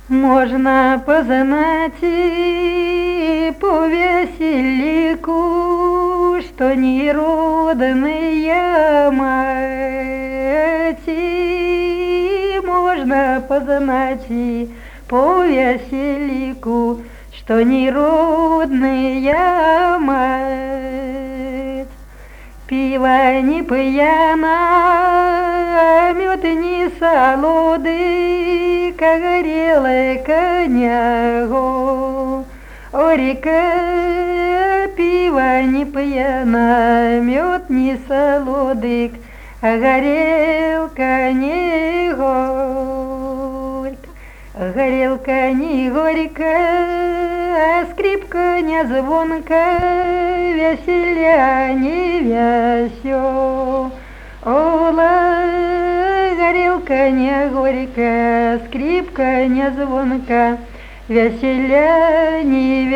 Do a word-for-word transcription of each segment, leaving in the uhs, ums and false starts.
Можно познать и по весельку, что неродная мать. И можно познать и по весельку, что неродная мать. Пиво не пьяно, мед не солодый, как горелая конягу. О, река, пиво не пьяно, мед не солодый, а горелка не горька. Горелка не горька, а скрипка не звонка, веселя не весел. Ола, горелка не горька, скрипка не звонка, веселя не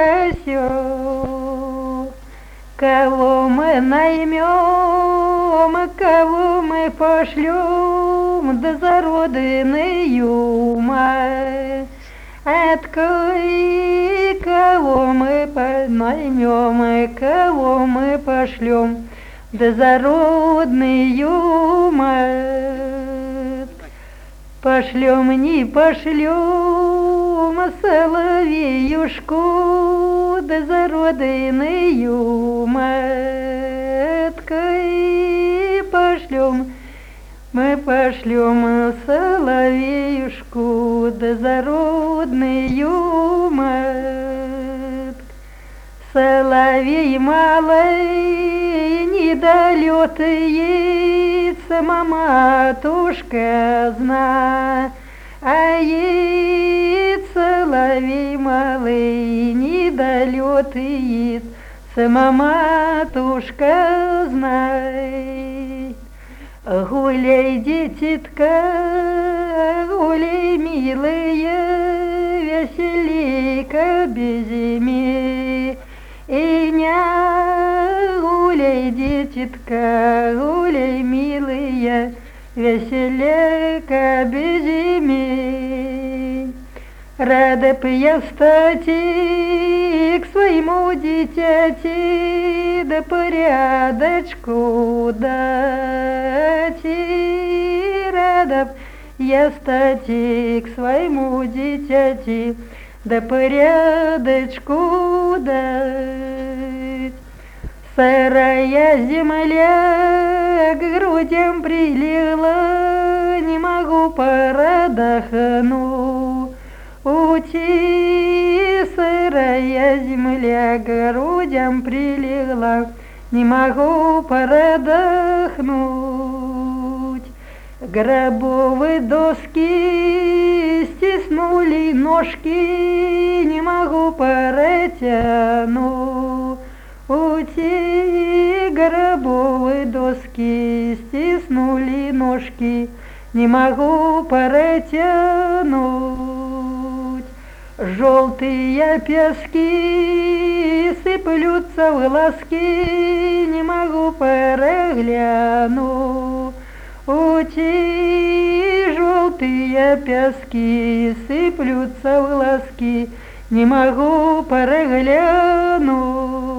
весел. Кого мы наймем, кого мы пошлем, да за родную мать. Открой, кого мы наймем, кого мы пошлем, да за родную мать. Пошлем, не пошлем соловеюшку, да за родную маткой пошлем. Мы пошлем соловеюшку, да за родную мать. Соловей малый не долетает, сама матушка зна. А ед соловей малый не долетает, сама матушка знает. Гуляй, детитка, гуляй, милая, веселейка без зими. И ня, гуляй, детитка, гуляй, милая, веселейка без зими. Рада б я встати к своему дитяти, да порядочку дать. Рада б я встати к своему дитяти, да порядочку дать. Сырая земля к грудям прилегла, не могу продохнуть. Ути, сырая земля к грудям прилегла, не могу продохнуть. Гробовые доски стиснули ножки, не могу протянуть. Ути, гробовые доски стиснули ножки, не могу протянуть. Желтые пески сыплются в глазки, не могу проглянуть. Ути, желтые пески сыплются в глазки, не могу проглянуть.